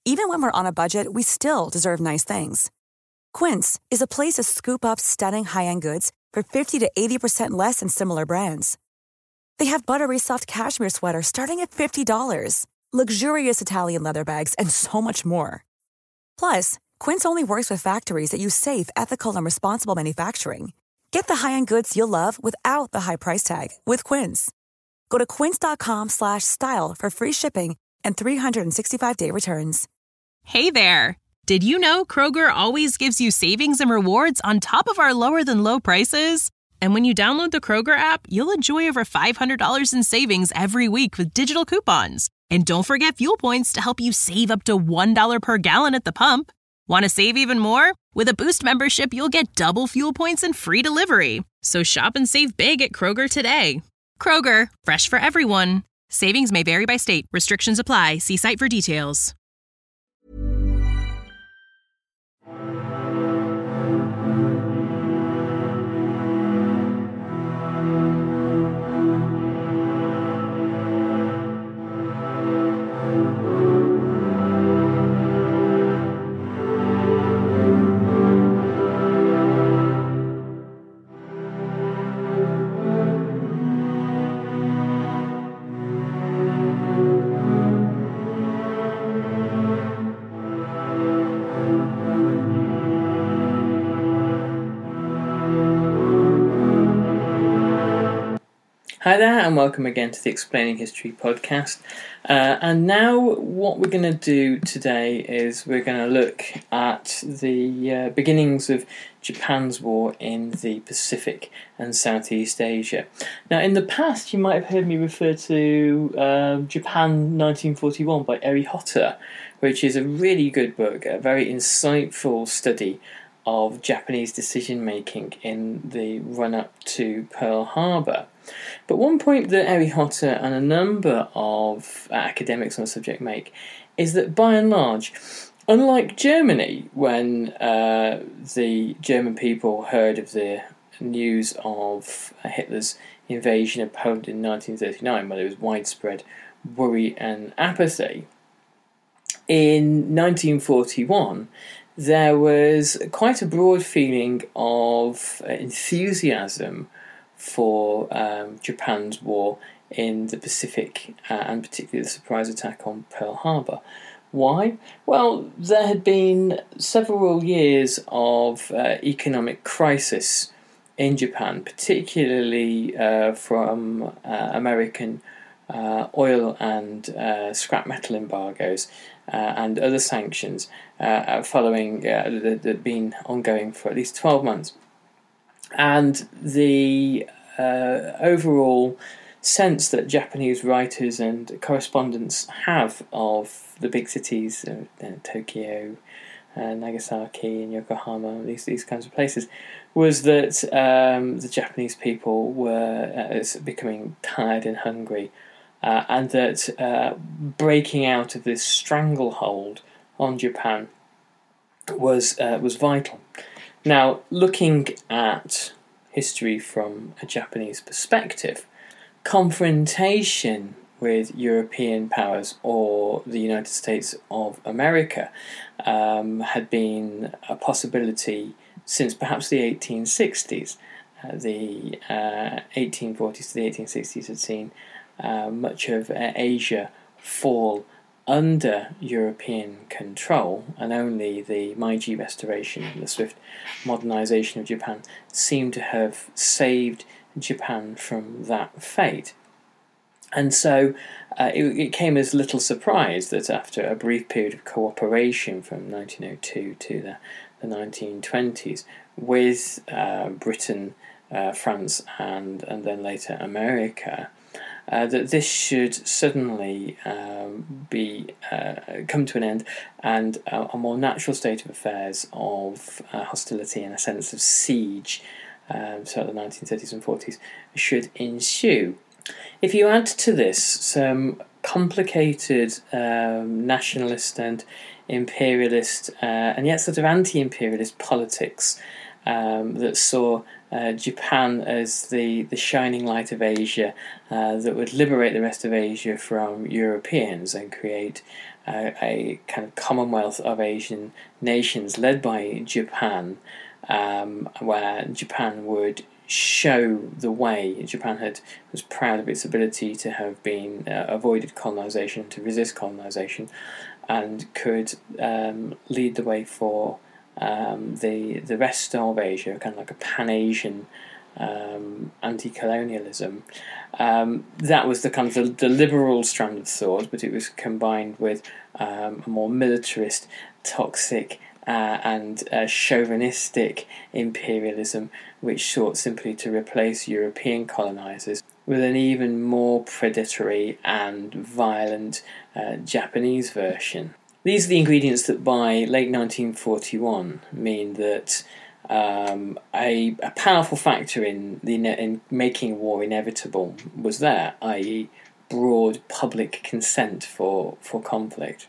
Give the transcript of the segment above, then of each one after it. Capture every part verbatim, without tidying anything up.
Even when we're on a budget, we still deserve nice things. Quince is a place to scoop up stunning high-end goods for fifty to eighty percent less than similar brands. They have buttery soft cashmere sweaters starting at fifty dollars, luxurious Italian leather bags, and so much more. Plus, Quince only works with factories that use safe, ethical, and responsible manufacturing. Get the high-end goods you'll love without the high price tag with Quince. Go to quince.com slash style for free shipping and three sixty-five day returns. Hey there! Did you know Kroger always gives you savings and rewards on top of our lower-than-low prices? And when you download the Kroger app, you'll enjoy over five hundred dollars in savings every week with digital coupons. And don't forget fuel points to help you save up to one dollar per gallon at the pump. Want to save even more? With a Boost membership, you'll get double fuel points and free delivery. So shop and save big at Kroger today. Kroger, fresh for everyone. Savings may vary by state. Restrictions apply. See site for details. Hi there, and welcome again to the Explaining History podcast. Uh, and now what we're going to do today is we're going to look at the uh, beginnings of Japan's war in the Pacific and Southeast Asia. Now, in the past, you might have heard me refer to uh, Japan nineteen forty-one by Eri Hotta, which is a really good book, a very insightful study of Japanese decision-making in the run-up to Pearl Harbor. But one point that Eri Hotta and a number of academics on the subject make is that, by and large, unlike Germany, when uh, the German people heard of the news of Hitler's invasion of Poland in nineteen thirty-nine, when there was widespread worry and apathy, in nineteen forty-one, there was quite a broad feeling of enthusiasm for um, Japan's war in the Pacific, uh, and particularly the surprise attack on Pearl Harbor. Why? Well, there had been several years of uh, economic crisis in Japan, particularly uh, from uh, American uh, oil and uh, scrap metal embargoes uh, and other sanctions uh, following uh, that had been ongoing for at least twelve months. And the uh, overall sense that Japanese writers and correspondents have of the big cities, uh, uh, Tokyo, uh, Nagasaki and Yokohama, these these kinds of places, was that um, the Japanese people were uh, becoming tired and hungry, uh, and that uh, breaking out of this stranglehold on Japan was uh, was vital. Now, looking at history from a Japanese perspective, confrontation with European powers or the United States of America um, had been a possibility since perhaps the eighteen sixties. Uh, the uh, eighteen forties to the eighteen sixties had seen uh, much of uh, Asia fall under European control, and only the Meiji Restoration and the swift modernisation of Japan seemed to have saved Japan from that fate. And so uh, it, it came as little surprise that after a brief period of cooperation from nineteen oh two to the, the nineteen twenties with uh, Britain, uh, France and, and then later America, Uh, that this should suddenly um, be uh, come to an end, and uh, a more natural state of affairs of uh, hostility and a sense of siege, um, so the nineteen thirties and forties, should ensue. If you add to this some complicated um, nationalist and imperialist uh, and yet sort of anti-imperialist politics um, that saw Uh, Japan as the, the shining light of Asia uh, that would liberate the rest of Asia from Europeans and create uh, a kind of commonwealth of Asian nations led by Japan, um, where Japan would show the way. Japan had was proud of its ability to have been uh, avoided colonization, to resist colonization, and could um, lead the way for um, the the rest of Asia, kind of like a Pan-Asian um, anti-colonialism. Um, that was the kind of the, the liberal strand of thought, but it was combined with um, a more militarist, toxic, uh, and uh, chauvinistic imperialism, which sought simply to replace European colonizers with an even more predatory and violent uh, Japanese version. These are the ingredients that by late nineteen forty-one mean that um, a, a powerful factor in the in making war inevitable was there, that is broad public consent for, for conflict.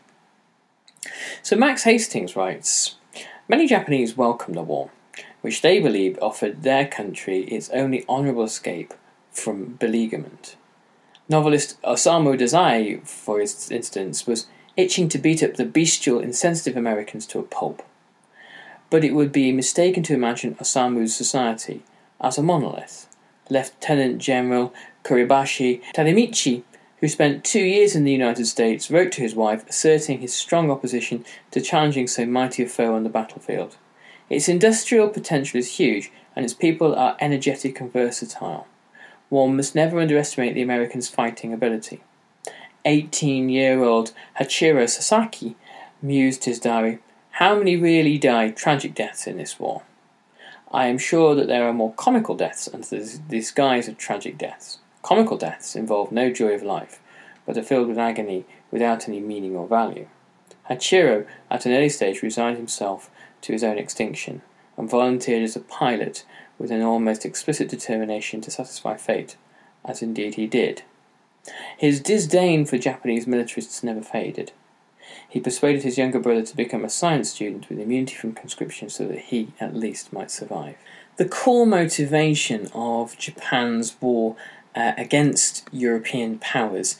So Max Hastings writes, "Many Japanese welcomed the war, which they believed offered their country its only honourable escape from beleaguerment. Novelist Osamu Dazai, for instance, was itching to beat up the bestial, insensitive Americans to a pulp. But it would be mistaken to imagine Osamu's society as a monolith. Lieutenant General Kuribashi Tademichi, who spent two years in the United States, wrote to his wife asserting his strong opposition to challenging so mighty a foe on the battlefield. Its industrial potential is huge, and its people are energetic and versatile. One must never underestimate the Americans' fighting ability. eighteen-year-old Hachiro Sasaki mused his diary, how many really died tragic deaths in this war? I am sure that there are more comical deaths under the disguise of tragic deaths. Comical deaths involve no joy of life, but are filled with agony without any meaning or value. Hachiro, at an early stage, resigned himself to his own extinction, and volunteered as a pilot with an almost explicit determination to satisfy fate, as indeed he did. His disdain for Japanese militarists never faded. He persuaded his younger brother to become a science student with immunity from conscription so that he, at least, might survive. The core motivation of Japan's war uh, against European powers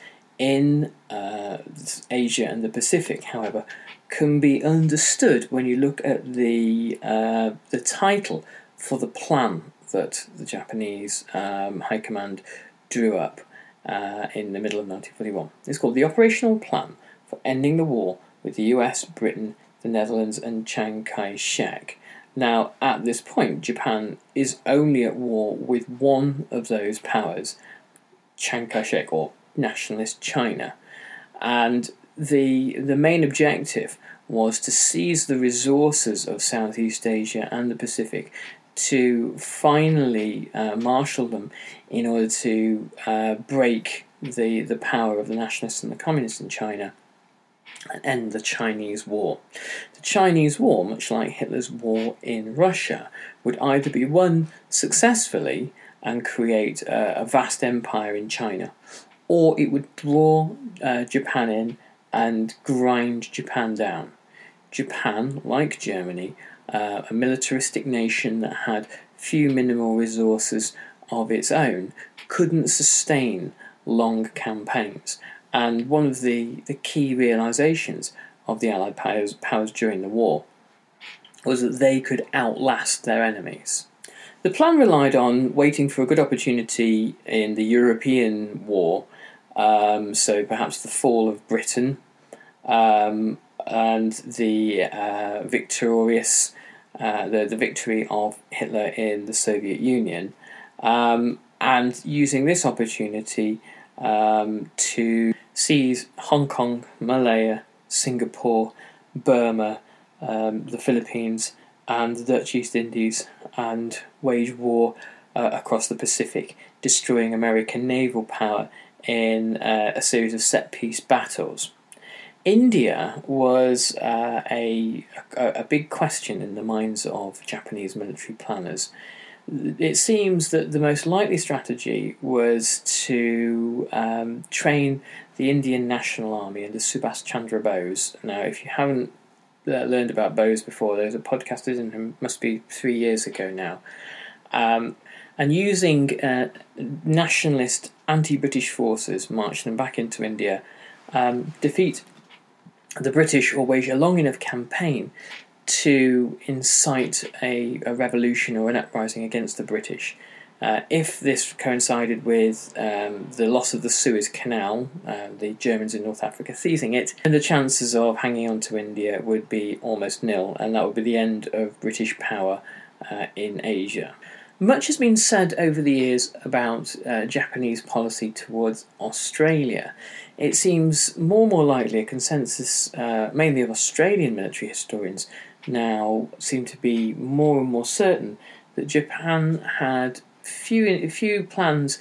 in uh, Asia and the Pacific, however, can be understood when you look at the uh, the title for the plan that the Japanese um, High Command drew up uh, in the middle of nineteen forty-one. It's called the Operational Plan for Ending the War with the U S, Britain, the Netherlands and Chiang Kai-shek. Now, at this point, Japan is only at war with one of those powers, Chiang Kai-shek, or nationalist China. And the the main objective was to seize the resources of Southeast Asia and the Pacific, to finally uh, marshal them in order to uh, break the, the power of the nationalists and the communists in China and end the Chinese War. The Chinese War, much like Hitler's war in Russia, would either be won successfully and create a, a vast empire in China, or it would draw uh, Japan in and grind Japan down. Japan, like Germany, uh, a militaristic nation that had few minimal resources of its own, couldn't sustain long campaigns. And one of the, the key realisations of the Allied powers, powers during the war was that they could outlast their enemies. The plan relied on waiting for a good opportunity in the European war, um, so perhaps the fall of Britain, um, and the uh, victorious, uh, the, the victory of Hitler in the Soviet Union, um, and using this opportunity um, to seize Hong Kong, Malaya, Singapore, Burma, um, the Philippines, and the Dutch East Indies, and wage war uh, across the Pacific, destroying American naval power in uh, a series of set-piece battles. India was uh, a, a a big question in the minds of Japanese military planners. It seems that the most likely strategy was to um, train the Indian National Army under Subhas Chandra Bose. Now, if you haven't uh, learned about Bose before, there's a podcast, isn't it? Must be three years ago now. Um, and using uh, nationalist anti-British forces, march them back into India, um, defeat the British will wage a long enough campaign to incite a, a revolution or an uprising against the British. Uh, if this coincided with um, the loss of the Suez Canal, uh, the Germans in North Africa seizing it, then the chances of hanging on to India would be almost nil, and that would be the end of British power uh, in Asia. Much has been said over the years about uh, Japanese policy towards Australia. It seems more and more likely a consensus, uh, mainly of Australian military historians, now seem to be more and more certain that Japan had few few plans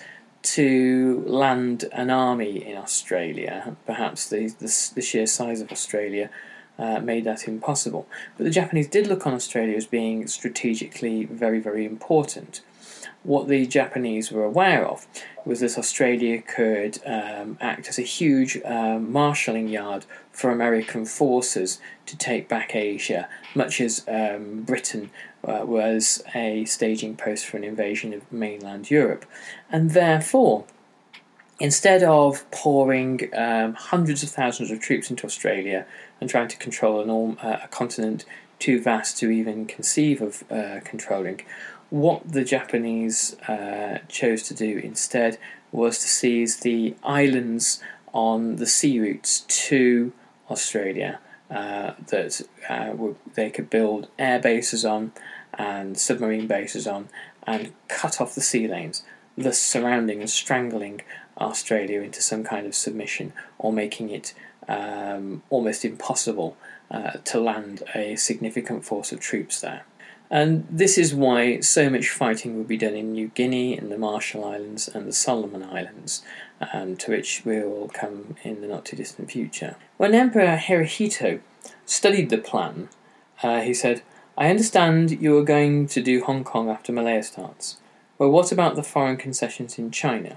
to land an army in Australia. Perhaps the, the, the sheer size of Australia uh, made that impossible. But the Japanese did look on Australia as being strategically very, very important. What the Japanese were aware of was that Australia could um, act as a huge um, marshalling yard for American forces to take back Asia, much as um, Britain uh, was a staging post for an invasion of mainland Europe. And therefore, instead of pouring um, hundreds of thousands of troops into Australia and trying to control an all, uh, a continent too vast to even conceive of uh, controlling, what the Japanese uh, chose to do instead was to seize the islands on the sea routes to Australia uh, that uh, they could build air bases on and submarine bases on, and cut off the sea lanes, thus surrounding and strangling Australia into some kind of submission, or making it um, almost impossible uh, to land a significant force of troops there. And this is why so much fighting will be done in New Guinea and the Marshall Islands and the Solomon Islands, um, to which we will come in the not-too-distant future. When Emperor Hirohito studied the plan, uh, he said, "I understand you are going to do Hong Kong after Malaya starts. Well, what about the foreign concessions in China?"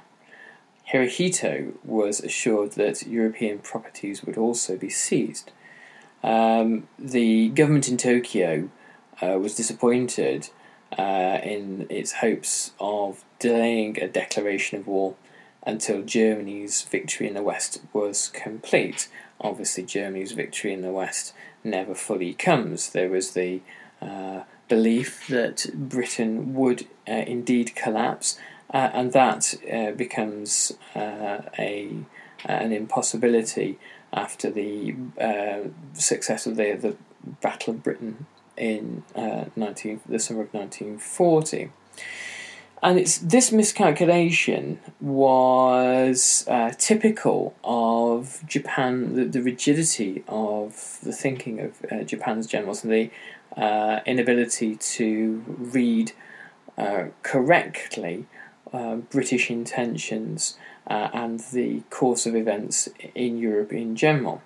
Hirohito was assured that European properties would also be seized. Um, the government in Tokyo Uh, was disappointed uh, in its hopes of delaying a declaration of war until Germany's victory in the West was complete. Obviously, Germany's victory in the West never fully comes. There was the uh, belief that Britain would uh, indeed collapse, uh, and that uh, becomes uh, a an impossibility after the uh, success of the, the Battle of Britain in uh, nineteen, the summer of nineteen forty. And it's this miscalculation was uh, typical of Japan, the, the rigidity of the thinking of uh, Japan's generals, and the uh, inability to read uh, correctly uh, British intentions uh, and the course of events in Europe in general.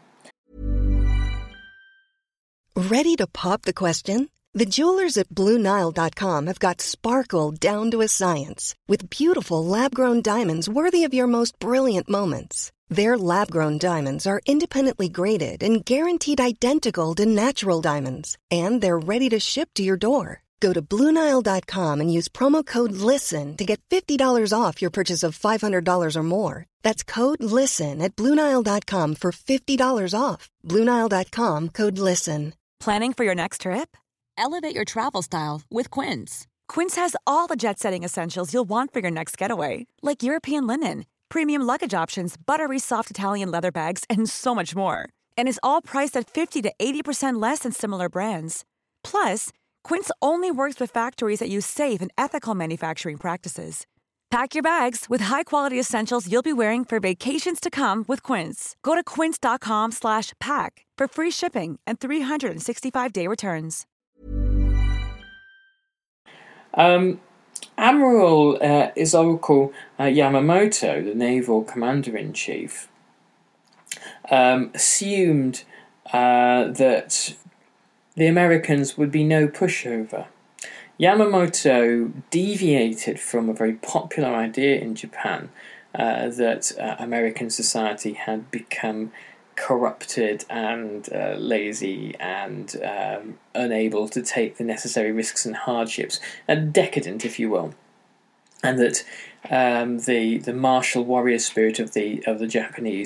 Ready to pop the question? The jewelers at Blue Nile dot com have got sparkle down to a science with beautiful lab-grown diamonds worthy of your most brilliant moments. Their lab-grown diamonds are independently graded and guaranteed identical to natural diamonds, and they're ready to ship to your door. Go to Blue Nile dot com and use promo code LISTEN to get fifty dollars off your purchase of five hundred dollars or more. That's code LISTEN at Blue Nile dot com for fifty dollars off. Blue Nile dot com, code LISTEN. Planning for your next trip? Elevate your travel style with Quince. Quince has all the jet-setting essentials you'll want for your next getaway, like European linen, premium luggage options, buttery soft Italian leather bags, and so much more. And is all priced at fifty to eighty percent less than similar brands. Plus, Quince only works with factories that use safe and ethical manufacturing practices. Pack your bags with high-quality essentials you'll be wearing for vacations to come with Quince. Go to quince dot com slash pack for free shipping and three hundred sixty-five day returns. Um, Admiral uh, Isoroku uh, Yamamoto, the naval commander-in-chief, um, assumed uh, that the Americans would be no pushover. Yamamoto deviated from a very popular idea in Japan uh, that uh, American society had become corrupted and uh, lazy and um, unable to take the necessary risks and hardships, and decadent, if you will, and that um, the the martial warrior spirit of the of the Japanese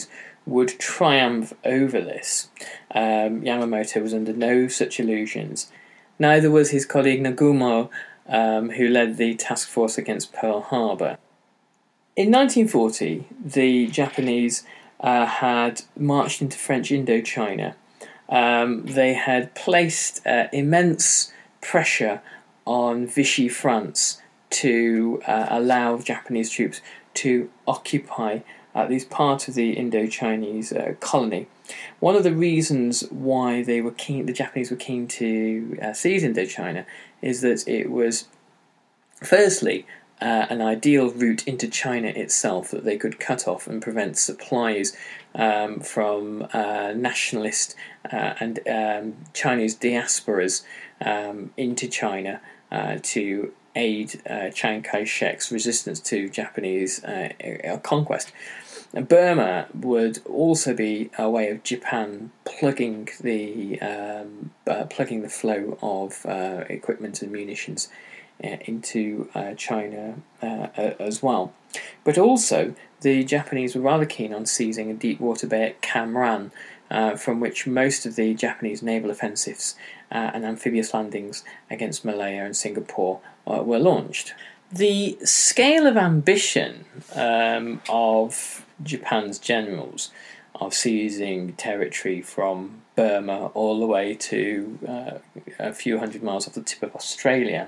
would triumph over this. Um, Yamamoto was under no such illusions. Neither was his colleague Nagumo, um, who led the task force against Pearl Harbor. In nineteen forty, the Japanese uh, had marched into French Indochina. Um, they had placed uh, immense pressure on Vichy France to uh, allow Japanese troops to occupy at least part of the Indo-Chinese uh, colony. One of the reasons why they were keen, the Japanese were keen to uh, seize Indochina, is that it was, firstly, uh, an ideal route into China itself that they could cut off and prevent supplies um, from uh, nationalist uh, and um, Chinese diasporas um, into China uh, to aid uh, Chiang Kai-shek's resistance to Japanese uh, conquest. Burma would also be a way of Japan plugging the um, uh, plugging the flow of uh, equipment and munitions uh, into uh, China uh, as well. But also, the Japanese were rather keen on seizing a deep water bay at Cam Ranh, uh, from which most of the Japanese naval offensives uh, and amphibious landings against Malaya and Singapore uh, were launched. The scale of ambition um, of Japan's generals of seizing territory from Burma all the way to uh, a few hundred miles off the tip of Australia,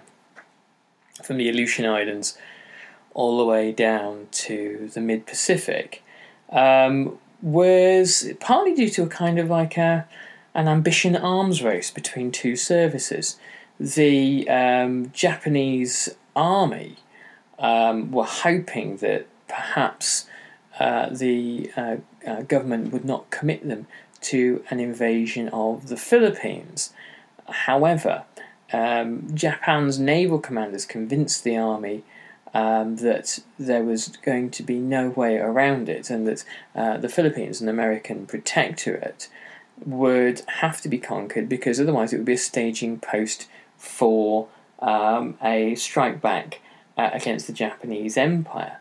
from the Aleutian Islands all the way down to the mid-Pacific, um, was partly due to a kind of like a, an ambition arms race between two services. The um, Japanese army um, were hoping that perhaps uh, the uh, uh, government would not commit them to an invasion of the Philippines. However, um, Japan's naval commanders convinced the army um, that there was going to be no way around it, and that uh, the Philippines, an American protectorate, would have to be conquered, because otherwise it would be a staging post for um, a strike back uh, against the Japanese Empire.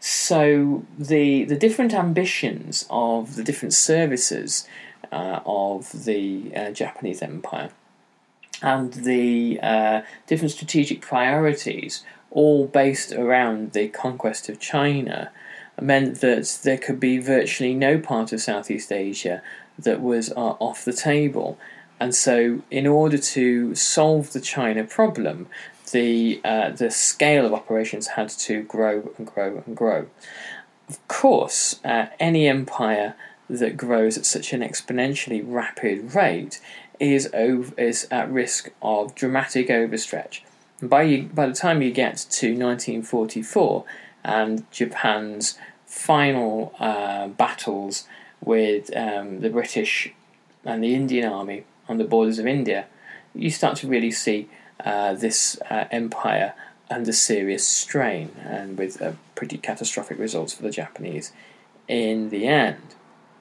So the the different ambitions of the different services uh, of the uh, Japanese Empire and the uh, different strategic priorities, all based around the conquest of China, meant that there could be virtually no part of Southeast Asia that was uh, off the table. And so, in order to solve the China problem, the uh, the scale of operations had to grow and grow and grow. Of course, uh, any empire that grows at such an exponentially rapid rate is over, is at risk of dramatic overstretch. And by you, by the time you get to nineteen forty-four and Japan's final uh, battles with um, the British and the Indian Army on the borders of India, you start to really see uh, this uh, empire under serious strain, and with uh, pretty catastrophic results for the Japanese in the end.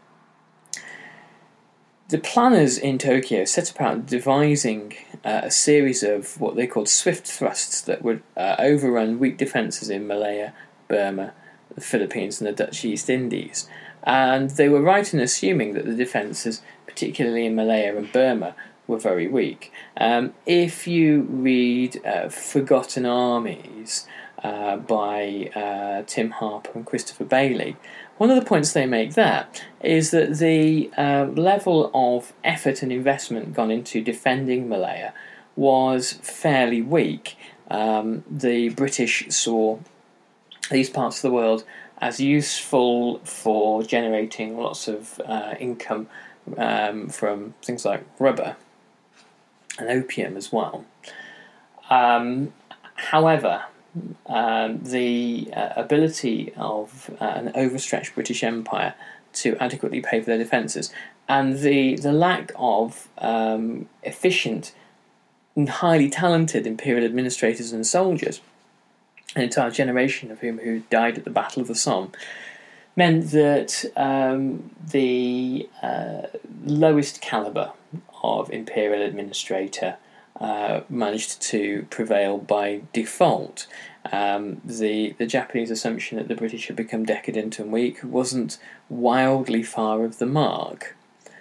The planners in Tokyo set about devising uh, a series of what they called swift thrusts that would uh, overrun weak defences in Malaya, Burma, the Philippines and the Dutch East Indies. And they were right in assuming that the defences, particularly in Malaya and Burma, were very weak. Um, if you read uh, Forgotten Armies uh, by uh, Tim Harper and Christopher Bailey, one of the points they make there is that the uh, level of effort and investment gone into defending Malaya was fairly weak. Um, the British saw these parts of the world as useful for generating lots of uh, income um, from things like rubber and opium as well. Um, however, um, the uh, ability of uh, an overstretched British Empire to adequately pay for their defences, and the, the lack of um, efficient and highly talented imperial administrators and soldiers, an entire generation of whom who died at the Battle of the Somme, meant that um, the uh, lowest calibre of imperial administrator uh, managed to prevail by default. Um, the, the Japanese assumption that the British had become decadent and weak wasn't wildly far of the mark.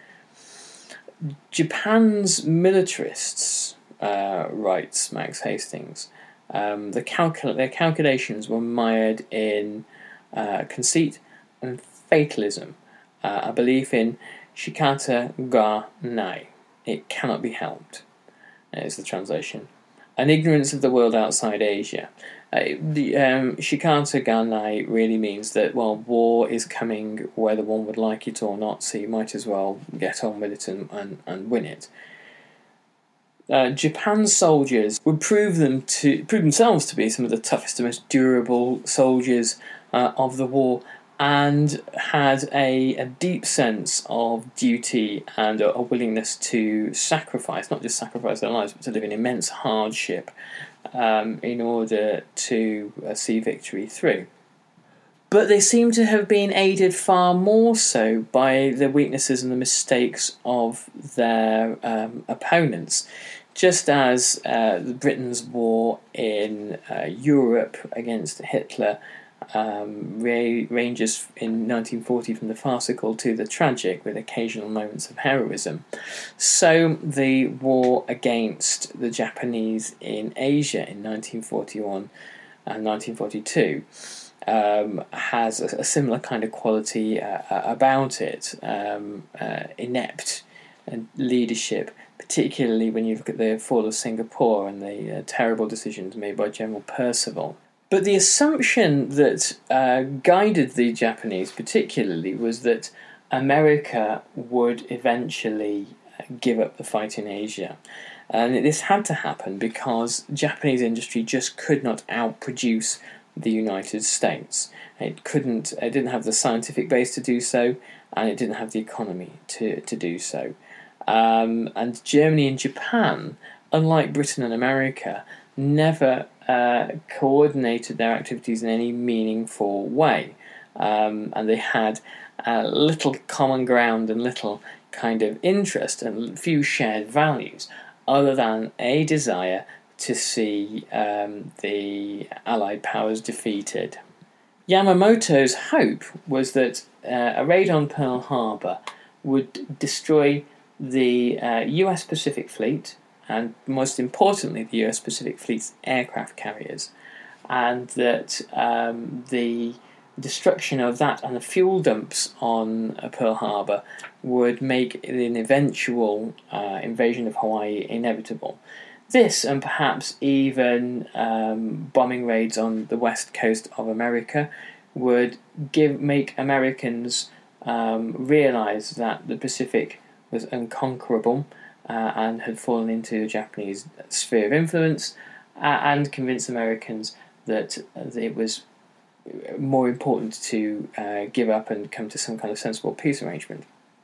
Japan's militarists, uh, writes Max Hastings, um, the calcul- their calculations were mired in uh, conceit and fatalism, uh, a belief in shikata ga nai, it cannot be helped, is the translation, an ignorance of the world outside Asia. Uh, the um, shikata ga nai really means that, well, war is coming whether one would like it or not, so you might as well get on with it and, and, and win it. Uh, Japan's soldiers would prove them to prove themselves to be some of the toughest and most durable soldiers uh, of the war, and had a, a deep sense of duty and a, a willingness to sacrifice, not just sacrifice their lives, but to live in immense hardship um, in order to uh, see victory through. But they seem to have been aided far more so by the weaknesses and the mistakes of their um, opponents. Just as uh, Britain's war in uh, Europe against Hitler um, ra- ranges in nineteen forty from the farcical to the tragic, with occasional moments of heroism, so the war against the Japanese in Asia in nineteen forty-one and nineteen forty-two Um, has a, a similar kind of quality uh, about it, um, uh, inept and leadership, particularly when you look at the fall of Singapore and the uh, terrible decisions made by General Percival. But the assumption that uh, guided the Japanese particularly was that America would eventually give up the fight in Asia. And this had to happen because Japanese industry just could not outproduce the United States. It couldn't. It didn't have the scientific base to do so, and it didn't have the economy to, to do so. Um, and Germany and Japan, unlike Britain and America, never uh, coordinated their activities in any meaningful way. Um, and they had uh, little common ground and little kind of interest and few shared values, other than a desire to see um, the Allied powers defeated. Yamamoto's hope was that uh, a raid on Pearl Harbor would destroy the uh, U S Pacific Fleet, and most importantly the U S Pacific Fleet's aircraft carriers, and that um, the destruction of that and the fuel dumps on uh, Pearl Harbor would make an eventual uh, invasion of Hawaii inevitable. This, and perhaps even um, bombing raids on the west coast of America, would give make Americans um, realise that the Pacific was unconquerable uh, and had fallen into a Japanese sphere of influence, uh, and convince Americans that it was more important to uh, give up and come to some kind of sensible peace arrangement.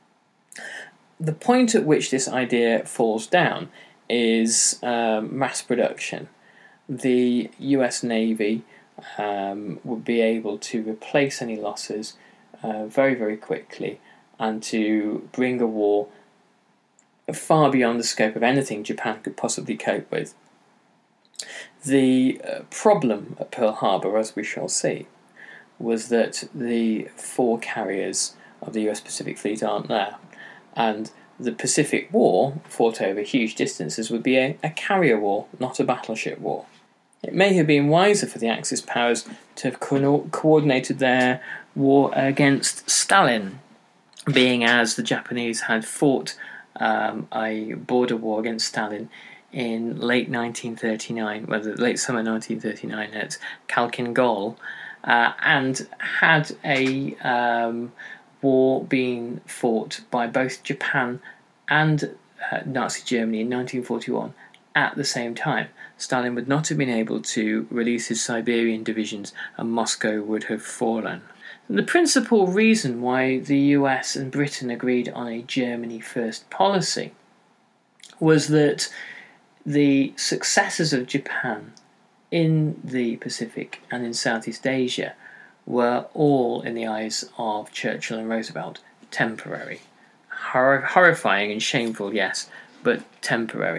The point at which this idea falls down is um, mass production. The U S Navy um, would be able to replace any losses uh, very, very quickly, and to bring a war far beyond the scope of anything Japan could possibly cope with. The uh, problem at Pearl Harbor, as we shall see, was that the four carriers of the U S Pacific Fleet aren't there, and the Pacific War, fought over huge distances, would be a, a carrier war, not a battleship war. It may have been wiser for the Axis powers to have co- coordinated their war against Stalin, being as the Japanese had fought um, a border war against Stalin in late nineteen thirty-nine, well, late summer nineteen thirty-nine at Khalkhin Gol, uh, and had a um, war being fought by both Japan and uh, Nazi Germany in nineteen forty-one at the same time. Stalin would not have been able to release his Siberian divisions, and Moscow would have fallen. The principal reason why the U S and Britain agreed on a Germany first policy was that the successes of Japan in the Pacific and in Southeast Asia were all, in the eyes of Churchill and Roosevelt, temporary. Hor- horrifying and shameful, yes, but temporary.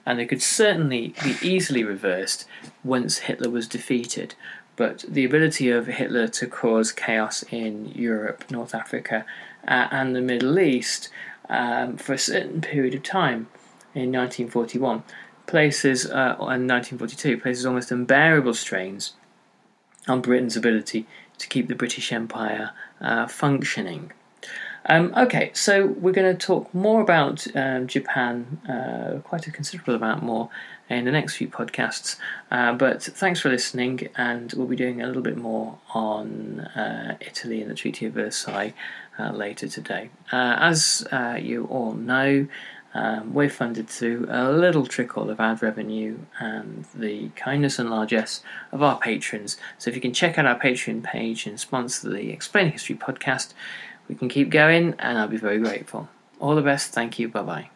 and they could certainly be easily reversed once Hitler was defeated. But the ability of Hitler to cause chaos in Europe, North Africa, uh, and the Middle East um, for a certain period of time in nineteen forty-one places, uh, and nineteen forty-two, places almost unbearable strains on Britain's ability to keep the British Empire uh, functioning. Um, okay, so we're going to talk more about um, Japan, uh, quite a considerable amount more, in the next few podcasts. Uh, but thanks for listening, and we'll be doing a little bit more on uh, Italy and the Treaty of Versailles uh, later today. Uh, as uh, you all know, um, we're funded through a little trickle of ad revenue and the kindness and largesse of our patrons. So if you can check out our Patreon page and sponsor the Explaining History podcast, we can keep going, and I'll be very grateful. All the best. Thank you. Bye-bye.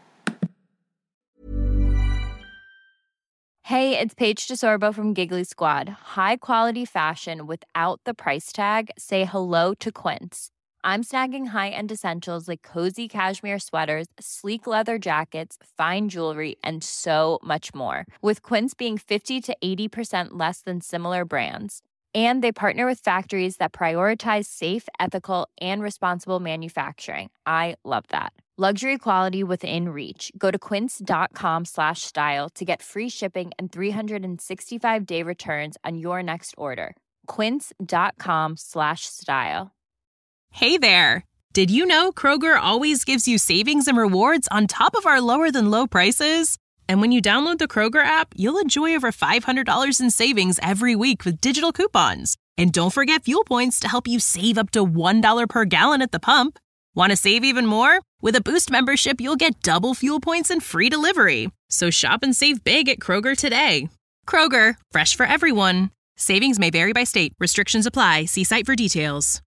Hey, it's Paige DeSorbo from Giggly Squad. High quality fashion without the price tag. Say hello to Quince. I'm snagging high-end essentials like cozy cashmere sweaters, sleek leather jackets, fine jewelry, and so much more. With Quince being fifty to eighty percent less than similar brands. And they partner with factories that prioritize safe, ethical, and responsible manufacturing. I love that. Luxury quality within reach. Go to quince.com slash style to get free shipping and three sixty-five day returns on your next order. Quince.com slash style. Hey there! Did you know Kroger always gives you savings and rewards on top of our lower than low prices? And when you download the Kroger app, you'll enjoy over five hundred dollars in savings every week with digital coupons. And don't forget fuel points to help you save up to one dollar per gallon at the pump. Want to save even more? With a Boost membership, you'll get double fuel points and free delivery. So shop and save big at Kroger today. Kroger, fresh for everyone. Savings may vary by state. Restrictions apply. See site for details.